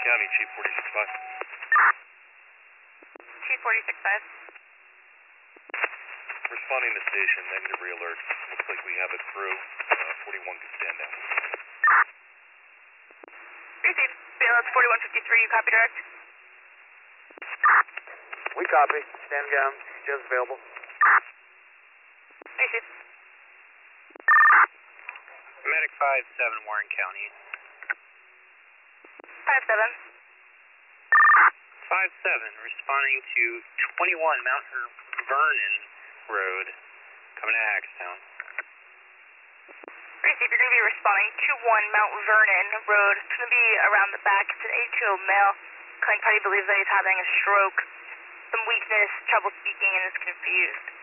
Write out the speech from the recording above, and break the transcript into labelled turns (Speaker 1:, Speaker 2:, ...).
Speaker 1: County, Chief 46-5.
Speaker 2: Chief 46-5.
Speaker 1: Responding to station, negative re-alert. Looks like we have it through. 41 can stand down.
Speaker 2: Received. BLS 4153, you copy direct?
Speaker 3: We copy. Stand down. Just available.
Speaker 2: Received.
Speaker 4: Medic 5-7, Warren County.
Speaker 2: 5-7.
Speaker 4: 5-7, responding to 21 Mount Vernon Road, coming to Axtown.
Speaker 2: Received. You're going to be responding to 1 Mount Vernon Road. It's going to be around the back. It's an 82 male. Calling party believes that he's having a stroke, some weakness, trouble speaking, and is confused.